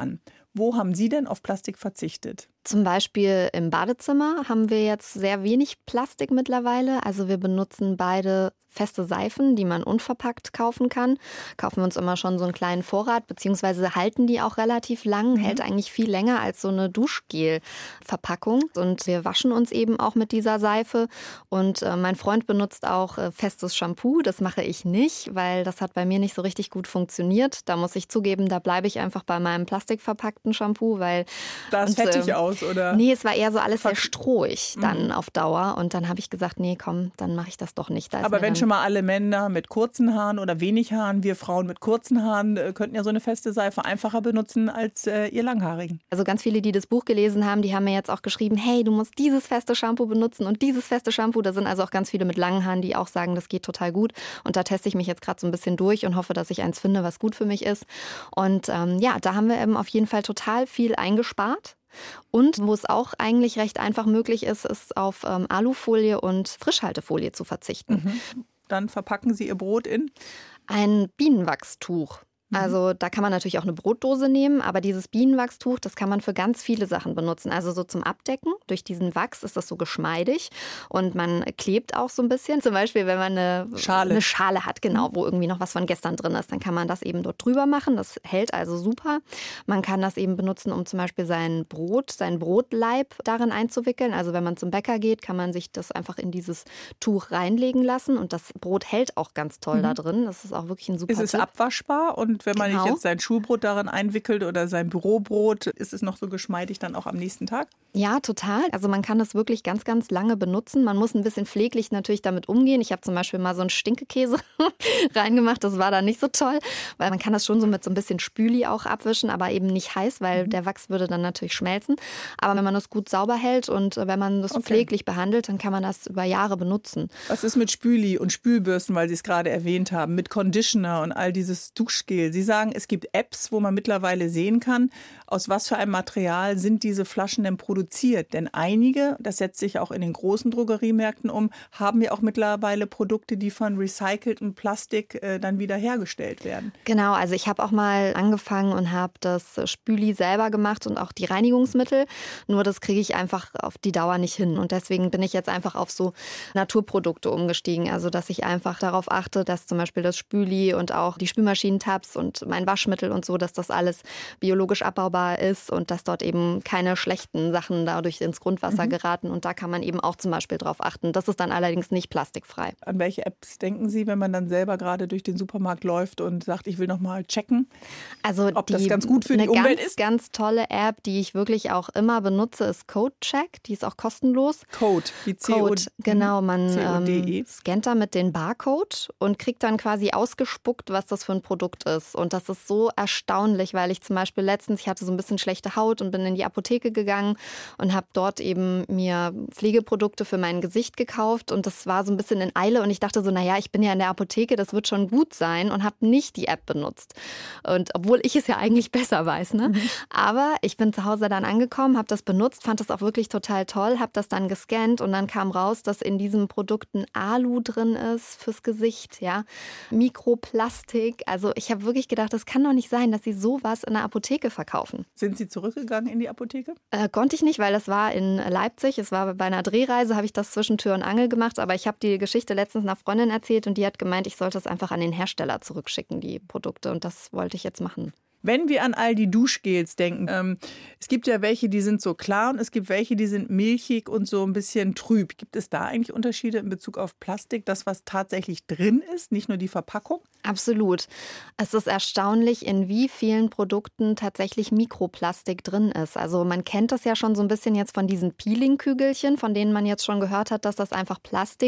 Wo haben Sie denn auf Plastik verzichtet? Zum Beispiel im Badezimmer haben wir jetzt sehr wenig Plastik mittlerweile. Also wir benutzen beide feste Seifen, die man unverpackt kaufen kann. Kaufen wir uns immer schon so einen kleinen Vorrat, beziehungsweise halten die auch relativ lang, mhm. hält eigentlich viel länger als so eine Duschgel-Verpackung. Und wir waschen uns eben auch mit dieser Seife. Und äh, mein Freund benutzt auch äh, festes Shampoo. Das mache ich nicht, weil das hat bei mir nicht so richtig gut funktioniert. Da muss ich zugeben, da bleibe ich einfach bei meinem plastikverpackten Shampoo, weil... Da ist fettig äh, aus, oder? Nee, es war eher so alles sehr strohig dann mhm. auf Dauer. Und dann habe ich gesagt, nee, komm, dann mache ich das doch nicht. Da Aber wenn schon mal alle Männer mit kurzen Haaren oder wenig Haaren, wir Frauen mit kurzen Haaren, äh, könnten ja so eine feste Seife einfacher benutzen als äh, ihr Langhaarigen. Also ganz viele, die das Buch gelesen haben, die haben mir jetzt auch geschrieben, hey, du musst dieses feste Shampoo benutzen und dieses feste Shampoo. Da sind also auch ganz viele mit langen Haaren, die auch sagen, das geht total gut. Und da teste ich mich jetzt gerade so ein bisschen durch und hoffe, dass ich eins finde, was gut für mich ist. Und ähm, ja, da haben wir eben auf jeden Fall total viel eingespart. Und wo es auch eigentlich recht einfach möglich ist, ist auf ähm, Alufolie und Frischhaltefolie zu verzichten. Mhm. Dann verpacken Sie Ihr Brot in? Ein Bienenwachstuch. Also da kann man natürlich auch eine Brotdose nehmen, aber dieses Bienenwachstuch, das kann man für ganz viele Sachen benutzen. Also so zum Abdecken. Durch diesen Wachs ist das so geschmeidig und man klebt auch so ein bisschen. Zum Beispiel, wenn man eine Schale, eine Schale hat, genau, wo irgendwie noch was von gestern drin ist, dann kann man das eben dort drüber machen. Das hält also super. Man kann das eben benutzen, um zum Beispiel sein Brot, seinen Brotleib darin einzuwickeln. Also wenn man zum Bäcker geht, kann man sich das einfach in dieses Tuch reinlegen lassen und das Brot hält auch ganz toll mhm. da drin. Das ist auch wirklich ein super Ist es Tipp. Abwaschbar und wenn man genau. nicht jetzt sein Schulbrot daran einwickelt oder sein Bürobrot, ist es noch so geschmeidig dann auch am nächsten Tag? Ja, total. Also man kann das wirklich ganz, ganz lange benutzen. Man muss ein bisschen pfleglich natürlich damit umgehen. Ich habe zum Beispiel mal so einen Stinkekäse reingemacht. Das war da nicht so toll, weil man kann das schon so mit so ein bisschen Spüli auch abwischen, aber eben nicht heiß, weil mhm. der Wachs würde dann natürlich schmelzen. Aber wenn man das gut sauber hält und wenn man das okay. pfleglich behandelt, dann kann man das über Jahre benutzen. Was ist mit Spüli und Spülbürsten, weil Sie es gerade erwähnt haben, mit Conditioner und all dieses Duschgel? Sie sagen, es gibt Apps, wo man mittlerweile sehen kann, aus was für einem Material sind diese Flaschen denn produziert. Denn einige, das setzt sich auch in den großen Drogeriemärkten um, haben ja auch mittlerweile Produkte, die von recyceltem Plastik äh, dann wieder hergestellt werden. Genau, also ich habe auch mal angefangen und habe das Spüli selber gemacht und auch die Reinigungsmittel. Nur das kriege ich einfach auf die Dauer nicht hin. Und deswegen bin ich jetzt einfach auf so Naturprodukte umgestiegen. Also dass ich einfach darauf achte, dass zum Beispiel das Spüli und auch die Spülmaschinentabs und mein Waschmittel und so, dass das alles biologisch abbaubar ist und dass dort eben keine schlechten Sachen dadurch ins Grundwasser mhm. geraten. Und da kann man eben auch zum Beispiel drauf achten. Das ist dann allerdings nicht plastikfrei. An welche Apps denken Sie, wenn man dann selber gerade durch den Supermarkt läuft und sagt, ich will noch mal checken, also ob die, das ganz gut für die Umwelt ganz, ist? Eine ganz tolle App, die ich wirklich auch immer benutze, ist CodeCheck. Die ist auch kostenlos. Code, wie C O D. Genau, man ähm, scannt da mit den Barcode und kriegt dann quasi ausgespuckt, was das für ein Produkt ist. Und das ist so erstaunlich, weil ich zum Beispiel letztens, ich hatte so ein bisschen schlechte Haut und bin in die Apotheke gegangen und habe dort eben mir Pflegeprodukte für mein Gesicht gekauft und das war so ein bisschen in Eile und ich dachte so, naja, ich bin ja in der Apotheke, das wird schon gut sein und habe nicht die App benutzt. Und obwohl ich es ja eigentlich besser weiß, ne? Mhm. Aber ich bin zu Hause dann angekommen, habe das benutzt, fand das auch wirklich total toll, habe das dann gescannt und dann kam raus, dass in diesem Produkt ein Alu drin ist fürs Gesicht, ja, Mikroplastik. Also ich habe wirklich gedacht, das kann doch nicht sein, dass sie sowas in der Apotheke verkaufen. Sind Sie zurückgegangen in die Apotheke? Äh, konnte ich nicht, weil das war in Leipzig. Es war bei einer Drehreise, habe ich das zwischen Tür und Angel gemacht. Aber ich habe die Geschichte letztens einer Freundin erzählt und die hat gemeint, ich sollte es einfach an den Hersteller zurückschicken, die Produkte. Und das wollte ich jetzt machen. Wenn wir an all die Duschgels denken, ähm, es gibt ja welche, die sind so klar und es gibt welche, die sind milchig und so ein bisschen trüb. Gibt es da eigentlich Unterschiede in Bezug auf Plastik, das was tatsächlich drin ist, nicht nur die Verpackung? Absolut. Es ist erstaunlich, in wie vielen Produkten tatsächlich Mikroplastik drin ist. Also man kennt das ja schon so ein bisschen jetzt von diesen Peeling-Kügelchen, von denen man jetzt schon gehört hat, dass das einfach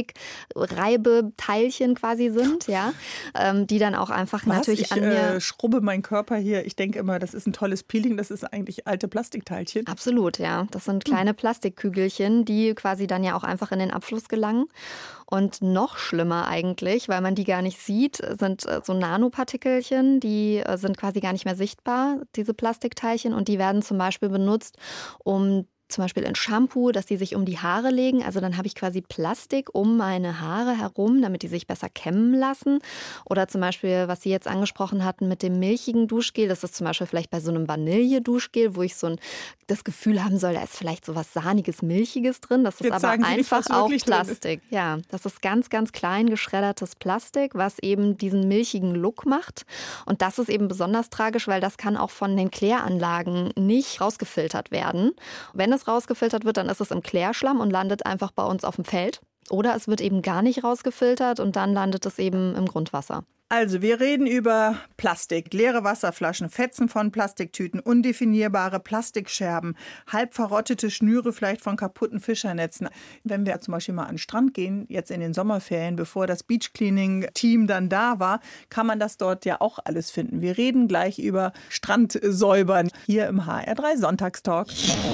Plastikreibeteilchen quasi sind, ja, ähm, die dann auch einfach was? natürlich ich, an mir... Äh, schrubbe meinen Körper hier. Ich denke immer, das ist ein tolles Peeling, das ist eigentlich alte Plastikteilchen. Absolut, ja. Das sind kleine Plastikkügelchen, die quasi dann ja auch einfach in den Abfluss gelangen. Und noch schlimmer eigentlich, weil man die gar nicht sieht, sind so Nanopartikelchen, die sind quasi gar nicht mehr sichtbar, diese Plastikteilchen. Und die werden zum Beispiel benutzt, um zum Beispiel in Shampoo, dass die sich um die Haare legen. Also dann habe ich quasi Plastik um meine Haare herum, damit die sich besser kämmen lassen. Oder zum Beispiel, was Sie jetzt angesprochen hatten mit dem milchigen Duschgel. Das ist zum Beispiel vielleicht bei so einem Vanille-Duschgel, wo ich so ein, das Gefühl haben soll, da ist vielleicht so was Sahniges, Milchiges drin. Das ist jetzt aber sagen Sie einfach nicht, was auch wirklich drin ist. Plastik. Ja, das ist ganz, ganz klein geschreddertes Plastik, was eben diesen milchigen Look macht. Und das ist eben besonders tragisch, weil das kann auch von den Kläranlagen nicht rausgefiltert werden. Wenn es rausgefiltert wird, dann ist es im Klärschlamm und landet einfach bei uns auf dem Feld. Oder es wird eben gar nicht rausgefiltert und dann landet es eben im Grundwasser. Also wir reden über Plastik, leere Wasserflaschen, Fetzen von Plastiktüten, undefinierbare Plastikscherben, halb verrottete Schnüre vielleicht von kaputten Fischernetzen. Wenn wir zum Beispiel mal an den Strand gehen, jetzt in den Sommerferien, bevor das Beach-Cleaning-Team dann da war, kann man das dort ja auch alles finden. Wir reden gleich über Strandsäubern hier im H R drei Sonntagstalk.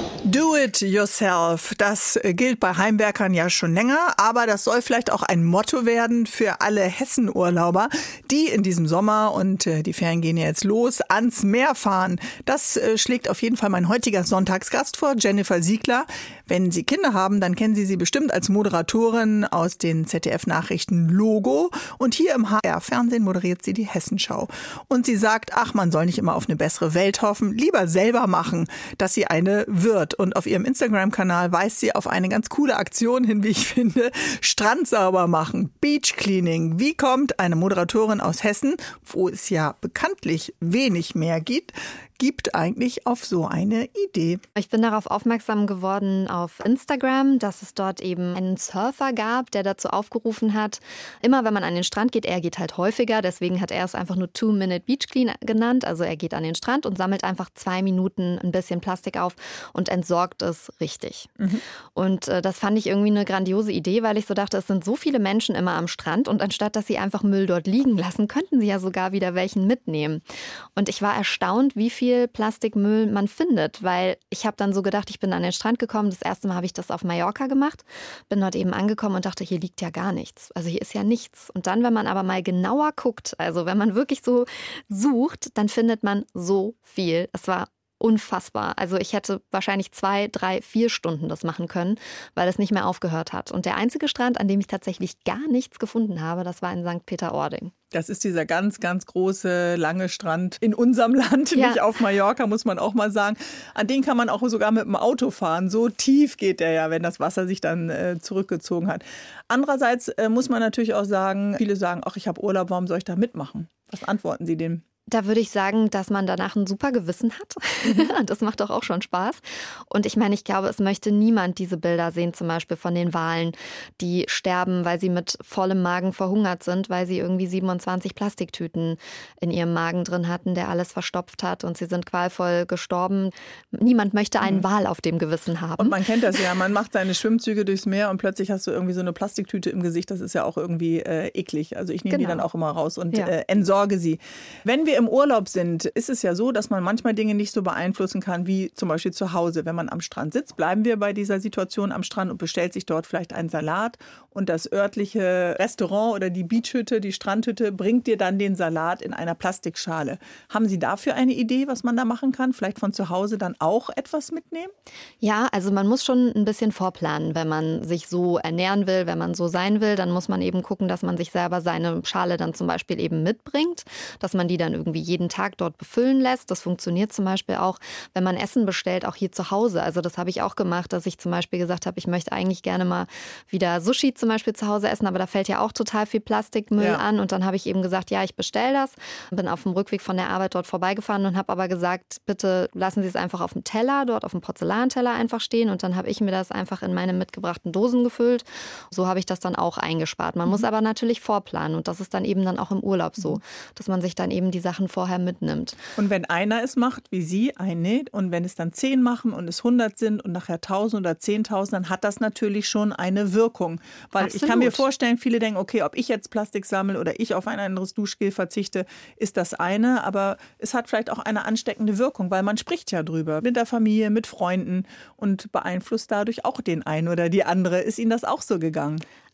Do it yourself, das gilt bei Heimwerkern ja schon länger, aber das soll vielleicht auch ein Motto werden für alle Hessen-Urlauber, die in diesem Sommer, und äh, die Ferien gehen ja jetzt los, ans Meer fahren. Das äh, schlägt auf jeden Fall mein heutiger Sonntagsgast vor, Jennifer Siegler. Wenn Sie Kinder haben, dann kennen Sie sie bestimmt als Moderatorin aus den Z D F-Nachrichten Logo. Und hier im H R-Fernsehen moderiert sie die Hessenschau. Und sie sagt, ach, man soll nicht immer auf eine bessere Welt hoffen, lieber selber machen, dass sie eine wird. Und auf ihrem Instagram-Kanal weist sie auf eine ganz coole Aktion hin, wie ich finde, Strand sauber machen, Beach Cleaning. Wie kommt eine Moderatorin aus Hessen, wo es ja bekanntlich wenig mehr gibt, gibt eigentlich auf so eine Idee. Ich bin darauf aufmerksam geworden auf Instagram, dass es dort eben einen Surfer gab, der dazu aufgerufen hat, immer wenn man an den Strand geht, er geht halt häufiger, deswegen hat er es einfach nur Two-Minute Beach Clean genannt, also er geht an den Strand und sammelt einfach zwei Minuten ein bisschen Plastik auf und entsorgt es richtig. Mhm. Und äh, das fand ich irgendwie eine grandiose Idee, weil ich so dachte, es sind so viele Menschen immer am Strand und anstatt, dass sie einfach Müll dort liegen lassen, könnten sie ja sogar wieder welchen mitnehmen. Und ich war erstaunt, wie viel Plastikmüll man findet, weil ich habe dann so gedacht, ich bin an den Strand gekommen, das erste Mal habe ich das auf Mallorca gemacht, bin dort eben angekommen und dachte, hier liegt ja gar nichts, also hier ist ja nichts. Und dann, wenn man aber mal genauer guckt, also wenn man wirklich so sucht, dann findet man so viel. Es war unfassbar. Also ich hätte wahrscheinlich zwei, drei, vier Stunden das machen können, weil es nicht mehr aufgehört hat. Und der einzige Strand, an dem ich tatsächlich gar nichts gefunden habe, das war in Sankt Peter-Ording. Das ist dieser ganz, ganz große, lange Strand in unserem Land, ja. Nicht auf Mallorca, muss man auch mal sagen. An den kann man auch sogar mit dem Auto fahren. So tief geht der ja, wenn das Wasser sich dann äh, zurückgezogen hat. Andererseits äh, muss man natürlich auch sagen, viele sagen, ach, ich habe Urlaub, warum soll ich da mitmachen? Was antworten Sie dem? Da würde ich sagen, dass man danach ein super Gewissen hat. Das macht doch auch schon Spaß. Und ich meine, ich glaube, es möchte niemand diese Bilder sehen, zum Beispiel von den Walen, die sterben, weil sie mit vollem Magen verhungert sind, weil sie irgendwie siebenundzwanzig Plastiktüten in ihrem Magen drin hatten, der alles verstopft hat und sie sind qualvoll gestorben. Niemand möchte einen mhm. Wal auf dem Gewissen haben. Und man kennt das ja, man macht seine Schwimmzüge durchs Meer und plötzlich hast du irgendwie so eine Plastiktüte im Gesicht. Das ist ja auch irgendwie äh, eklig. Also ich nehme genau. die dann auch immer raus und ja. äh, entsorge sie. Wenn wir im Urlaub sind, ist es ja so, dass man manchmal Dinge nicht so beeinflussen kann wie zum Beispiel zu Hause. Wenn man am Strand sitzt, bleiben wir bei dieser Situation am Strand und bestellt sich dort vielleicht einen Salat und das örtliche Restaurant oder die Beachhütte, die Strandhütte bringt dir dann den Salat in einer Plastikschale. Haben Sie dafür eine Idee, was man da machen kann? Vielleicht von zu Hause dann auch etwas mitnehmen? Ja, also man muss schon ein bisschen vorplanen, wenn man sich so ernähren will, wenn man so sein will, dann muss man eben gucken, dass man sich selber seine Schale dann zum Beispiel eben mitbringt, dass man die dann irgendwie jeden Tag dort befüllen lässt. Das funktioniert zum Beispiel auch, wenn man Essen bestellt, auch hier zu Hause. Also das habe ich auch gemacht, dass ich zum Beispiel gesagt habe, ich möchte eigentlich gerne mal wieder Sushi zum Beispiel zu Hause essen, aber da fällt ja auch total viel Plastikmüll ja. an und dann habe ich eben gesagt, ja, ich bestelle das. Bin auf dem Rückweg von der Arbeit dort vorbeigefahren und habe aber gesagt, bitte lassen Sie es einfach auf dem Teller, dort auf dem Porzellanteller einfach stehen und dann habe ich mir das einfach in meine mitgebrachten Dosen gefüllt. So habe ich das dann auch eingespart. Man mhm. muss aber natürlich vorplanen und das ist dann eben dann auch im Urlaub so, mhm. dass man sich dann eben die Sachen vorher mitnimmt. Und wenn einer es macht, wie Sie, ein näht, und wenn es dann zehn machen und es hundert sind und nachher tausend oder zehntausend, dann hat das natürlich schon eine Wirkung. Weil Absolut. Ich kann mir vorstellen, viele denken, okay, ob ich jetzt Plastik sammle oder ich auf ein anderes Duschgel verzichte, ist das eine. Aber es hat vielleicht auch eine ansteckende Wirkung, weil man spricht ja drüber mit der Familie, mit Freunden und beeinflusst dadurch auch den einen oder die andere. Ist Ihnen das auch so gegangen?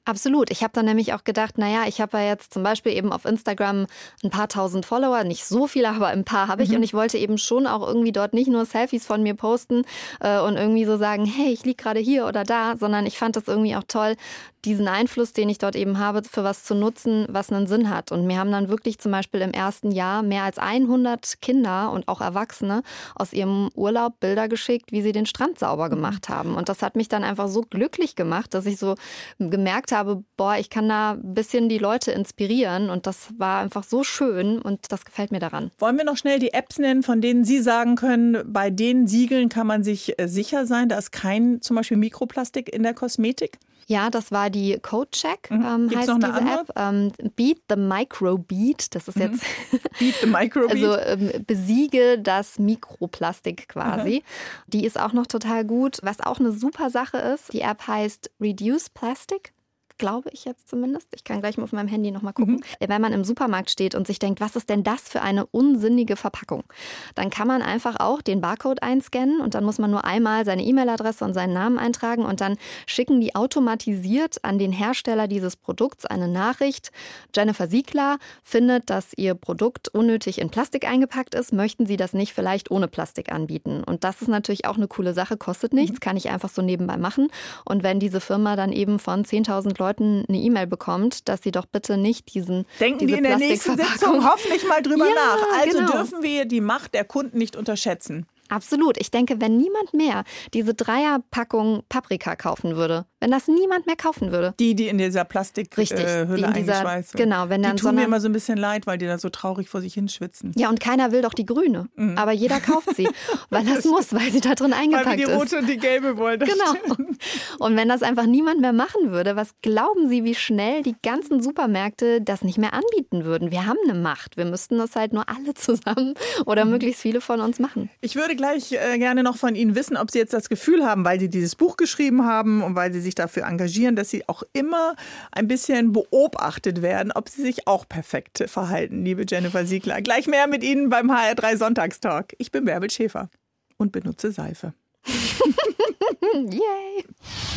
Absolut. Ich habe dann nämlich auch gedacht, naja, ich habe ja jetzt zum Beispiel eben auf Instagram ein paar tausend Follower, nicht so viele, aber ein paar habe ich. Mhm. Und ich wollte eben schon auch irgendwie dort nicht nur Selfies von mir posten äh, und irgendwie so sagen, hey, ich liege gerade hier oder da, sondern ich fand das irgendwie auch toll, diesen Einfluss, den ich dort eben habe, für was zu nutzen, was einen Sinn hat. Und mir haben dann wirklich zum Beispiel im ersten Jahr mehr als hundert Kinder und auch Erwachsene aus ihrem Urlaub Bilder geschickt, wie sie den Strand sauber gemacht haben. Und das hat mich dann einfach so glücklich gemacht, dass ich so gemerkt habe, boah, ich kann da ein bisschen die Leute inspirieren. Und das war einfach so schön und das gefällt mir daran. Wollen wir noch schnell die Apps nennen, von denen Sie sagen können, bei den Siegeln kann man sich sicher sein, da ist kein zum Beispiel Mikroplastik in der Kosmetik? Ja, das war die CodeCheck, mhm. ähm, heißt noch eine diese andere? App. Ähm, Beat the Microbeat, das ist jetzt mhm. Beat the Microbeat. Also ähm, besiege das Mikroplastik quasi. Mhm. Die ist auch noch total gut. Was auch eine super Sache ist, die App heißt Reduce Plastic. Glaube ich jetzt zumindest. Ich kann gleich mal auf meinem Handy nochmal gucken. Mhm. Wenn man im Supermarkt steht und sich denkt, was ist denn das für eine unsinnige Verpackung? Dann kann man einfach auch den Barcode einscannen und dann muss man nur einmal seine E-Mail-Adresse und seinen Namen eintragen und dann schicken die automatisiert an den Hersteller dieses Produkts eine Nachricht. Jennifer Siegler findet, dass ihr Produkt unnötig in Plastik eingepackt ist. Möchten Sie das nicht vielleicht ohne Plastik anbieten? Und das ist natürlich auch eine coole Sache, kostet nichts, kann ich einfach so nebenbei machen. Und wenn diese Firma dann eben von zehntausend Leuten eine E-Mail bekommt, dass sie doch bitte nicht diesen Denken die in der nächsten Sitzung hoffentlich mal drüber ja, nach. Also genau. dürfen wir die Macht der Kunden nicht unterschätzen. Absolut. Ich denke, wenn niemand mehr diese Dreierpackung Paprika kaufen würde, wenn das niemand mehr kaufen würde. Die, die in dieser Plastikhülle äh, die in dieser, eingeschweißt sind. Genau, wenn dann die tun so mir immer so ein bisschen leid, weil die da so traurig vor sich hinschwitzen. Ja, und keiner will doch die grüne. Mhm. Aber jeder kauft sie, weil das, das muss, weil sie da drin eingepackt ist. Weil wir die rote ist. und die gelbe wollen. Genau. Stimmt. Und wenn das einfach niemand mehr machen würde, was glauben Sie, wie schnell die ganzen Supermärkte das nicht mehr anbieten würden? Wir haben eine Macht. Wir müssten das halt nur alle zusammen oder mhm. möglichst viele von uns machen. Ich würde gleich äh, gerne noch von Ihnen wissen, ob Sie jetzt das Gefühl haben, weil Sie dieses Buch geschrieben haben und weil Sie sich dafür engagieren, dass Sie auch immer ein bisschen beobachtet werden, ob Sie sich auch perfekt verhalten, liebe Jennifer Siegler. Gleich mehr mit Ihnen beim H R drei Sonntagstalk. Ich bin Bärbel Schäfer und benutze Seife. Yay!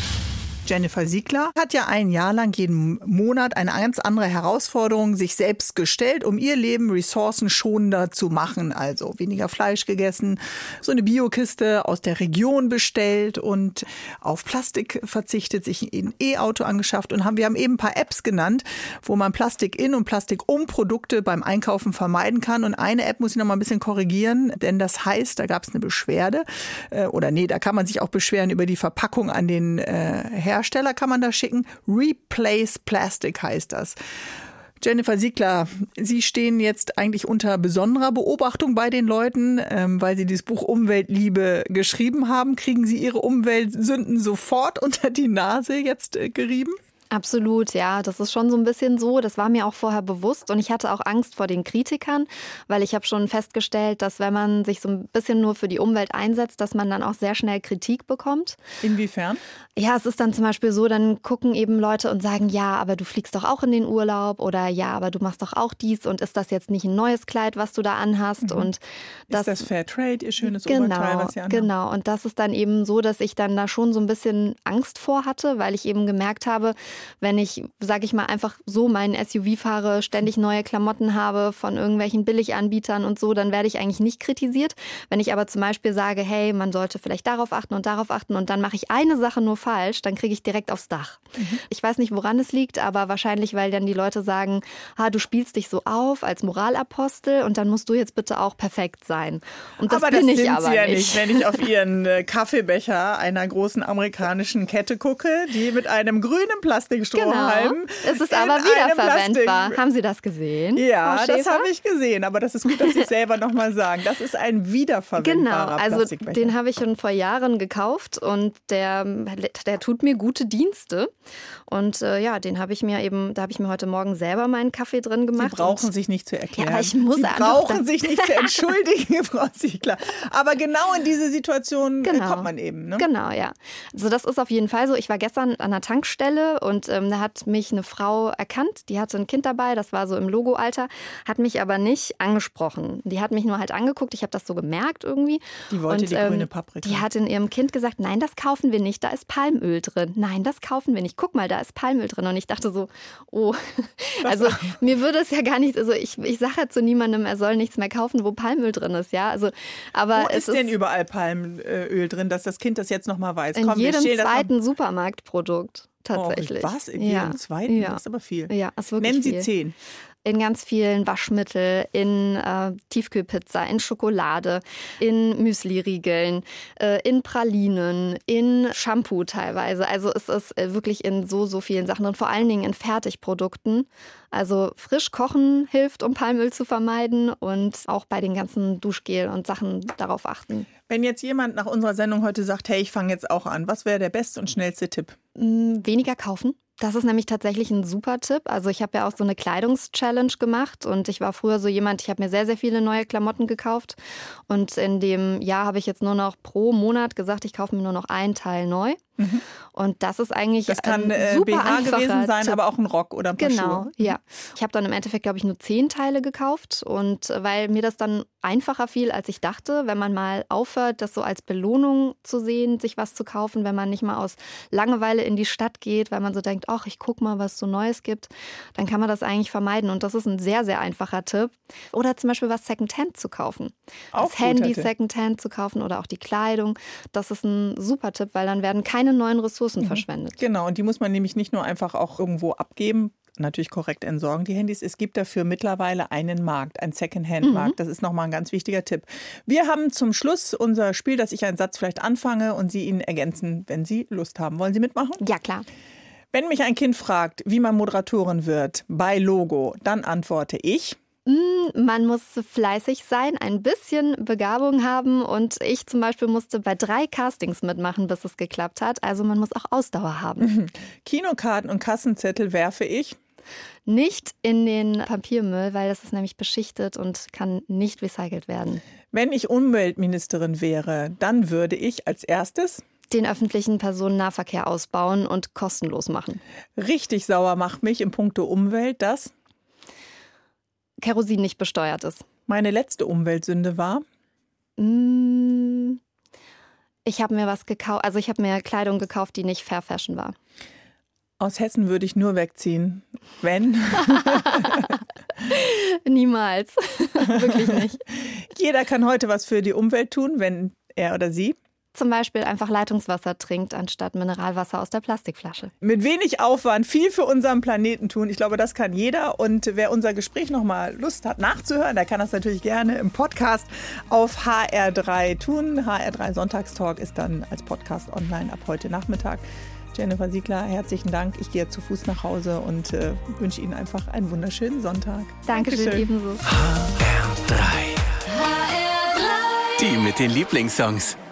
Jennifer Siegler hat ja ein Jahr lang jeden Monat eine ganz andere Herausforderung sich selbst gestellt, um ihr Leben ressourcenschonender zu machen. Also weniger Fleisch gegessen, so eine Biokiste aus der Region bestellt und auf Plastik verzichtet, sich ein E-Auto angeschafft. Und haben, wir haben eben ein paar Apps genannt, wo man Plastik in und Plastik um Produkte beim Einkaufen vermeiden kann. Und eine App muss ich noch mal ein bisschen korrigieren, denn das heißt, da gab es eine Beschwerde. Äh, oder nee, da kann man sich auch beschweren über die Verpackung an den äh, Hersteller. Hersteller kann man da schicken. Replace Plastic heißt das. Jennifer Siegler, Sie stehen jetzt eigentlich unter besonderer Beobachtung bei den Leuten, ähm, weil Sie dieses Buch Umweltliebe geschrieben haben. Kriegen Sie Ihre Umweltsünden sofort unter die Nase jetzt äh, gerieben? Absolut, ja, das ist schon so ein bisschen so. Das war mir auch vorher bewusst und ich hatte auch Angst vor den Kritikern, weil ich habe schon festgestellt, dass wenn man sich so ein bisschen nur für die Umwelt einsetzt, dass man dann auch sehr schnell Kritik bekommt. Inwiefern? Ja, es ist dann zum Beispiel so, dann gucken eben Leute und sagen, ja, aber du fliegst doch auch in den Urlaub oder ja, aber du machst doch auch dies und ist das jetzt nicht ein neues Kleid, was du da anhast? Mhm. Und das, ist das Fairtrade, ihr schönes genau, Oberteil, was ihr anhabt? Genau, und das ist dann eben so, dass ich dann da schon so ein bisschen Angst vor hatte, weil ich eben gemerkt habe, wenn ich, sage ich mal, einfach so meinen S U V fahre, ständig neue Klamotten habe von irgendwelchen Billiganbietern und so, dann werde ich eigentlich nicht kritisiert. Wenn ich aber zum Beispiel sage, hey, man sollte vielleicht darauf achten und darauf achten und dann mache ich eine Sache nur falsch, dann kriege ich direkt aufs Dach. Mhm. Ich weiß nicht, woran es liegt, aber wahrscheinlich, weil dann die Leute sagen, ah, du spielst dich so auf als Moralapostel und dann musst du jetzt bitte auch perfekt sein. Und das aber bin das ich sind aber Sie ja nicht. nicht, wenn ich auf Ihren äh, Kaffeebecher einer großen amerikanischen Kette gucke, die mit einem grünen Plastikstrohhalm. Genau. Es ist aber wiederverwendbar. Haben Sie das gesehen? Ja, das habe ich gesehen. Aber das ist gut, dass Sie es selber nochmal sagen. Das ist ein wiederverwendbarer Genau, also Plastikbecher. Den habe ich schon vor Jahren gekauft und der, der tut mir gute Dienste. Und äh, ja, den habe ich mir eben, da habe ich mir heute Morgen selber meinen Kaffee drin gemacht. Sie brauchen sich nicht zu erklären. Ja, aber ich muss Sie brauchen sich nicht zu entschuldigen, Frau Siegler. Aber genau in diese Situation genau. kommt man eben. Ne? Genau, ja. Also das ist auf jeden Fall so. Ich war gestern an der Tankstelle und Und ähm, da hat mich eine Frau erkannt, die hatte ein Kind dabei, das war so im Logo-Alter, hat mich aber nicht angesprochen. Die hat mich nur halt angeguckt, ich habe das so gemerkt irgendwie. Die wollte und, die ähm, grüne Paprika. Die hat in ihrem Kind gesagt, nein, das kaufen wir nicht, da ist Palmöl drin. Nein, das kaufen wir nicht. Guck mal, da ist Palmöl drin. Und ich dachte so, oh, also mir würde es ja gar nicht, also ich, ich sage ja zu niemandem, er soll nichts mehr kaufen, wo Palmöl drin ist, ja. Also, aber wo es ist denn ist überall Palmöl drin, dass das Kind das jetzt noch mal weiß? In Komm, jedem wir zweiten Supermarktprodukt tatsächlich. Oh, was? In ja. jedem zweiten? Ja. Das ist aber viel. Ja, ist wirklich Nennen Sie viel. zehn. In ganz vielen Waschmittel, in äh, Tiefkühlpizza, in Schokolade, in Müsli-Riegeln, äh, in Pralinen, in Shampoo teilweise. Also es ist wirklich in so, so vielen Sachen und vor allen Dingen in Fertigprodukten. Also frisch kochen hilft, um Palmöl zu vermeiden und auch bei den ganzen Duschgel und Sachen darauf achten. Wenn jetzt jemand nach unserer Sendung heute sagt, hey, ich fange jetzt auch an, was wäre der beste und schnellste Tipp? Weniger kaufen. Das ist nämlich tatsächlich ein super Tipp. Also ich habe ja auch so eine Kleidungs-Challenge gemacht und ich war früher so jemand, ich habe mir sehr, sehr viele neue Klamotten gekauft und in dem Jahr habe ich jetzt nur noch pro Monat gesagt, ich kaufe mir nur noch ein Teil neu. Mhm. Und das ist eigentlich das kann ein super B H gewesen sein, Tipp. Aber auch ein Rock oder ein paar genau, Schuhe. Ja. Ich habe dann im Endeffekt, glaube ich, nur zehn Teile gekauft und weil mir das dann einfacher fiel, als ich dachte, wenn man mal aufhört, das so als Belohnung zu sehen, sich was zu kaufen, wenn man nicht mal aus Langeweile in die Stadt geht, weil man so denkt, ach, ich guck mal, was so Neues gibt, dann kann man das eigentlich vermeiden und das ist ein sehr, sehr einfacher Tipp. Oder zum Beispiel was Secondhand zu kaufen. Auch das Handy Secondhand zu kaufen oder auch die Kleidung, das ist ein super Tipp, weil dann werden keine neuen Ressourcen mhm. verschwendet. Genau, und die muss man nämlich nicht nur einfach auch irgendwo abgeben, natürlich korrekt entsorgen, die Handys. Es gibt dafür mittlerweile einen Markt, einen Secondhand-Markt. Mhm. Das ist nochmal ein ganz wichtiger Tipp. Wir haben zum Schluss unser Spiel, dass ich einen Satz vielleicht anfange und Sie ihn ergänzen, wenn Sie Lust haben. Wollen Sie mitmachen? Ja, klar. Wenn mich ein Kind fragt, wie man Moderatorin wird bei Logo, dann antworte ich: Man muss fleißig sein, ein bisschen Begabung haben und ich zum Beispiel musste bei drei Castings mitmachen, bis es geklappt hat. Also man muss auch Ausdauer haben. Kinokarten und Kassenzettel werfe ich nicht in den Papiermüll, weil das ist nämlich beschichtet und kann nicht recycelt werden. Wenn ich Umweltministerin wäre, dann würde ich als erstes den öffentlichen Personennahverkehr ausbauen und kostenlos machen. Richtig sauer macht mich in puncto Umwelt, dass Kerosin nicht besteuert ist. Meine letzte Umweltsünde war? Ich habe mir was gekauft, also ich habe mir Kleidung gekauft, die nicht Fair Fashion war. Aus Hessen würde ich nur wegziehen, wenn? Niemals, wirklich nicht. Jeder kann heute was für die Umwelt tun, wenn er oder sie zum Beispiel einfach Leitungswasser trinkt, anstatt Mineralwasser aus der Plastikflasche. Mit wenig Aufwand viel für unseren Planeten tun. Ich glaube, das kann jeder. Und wer unser Gespräch noch mal Lust hat nachzuhören, der kann das natürlich gerne im Podcast auf H R drei tun. H R drei Sonntagstalk ist dann als Podcast online ab heute Nachmittag. Jennifer Siegler, herzlichen Dank. Ich gehe zu Fuß nach Hause und äh, wünsche Ihnen einfach einen wunderschönen Sonntag. Dankeschön, ebenso. H R drei. H R drei. Die mit den Lieblingssongs.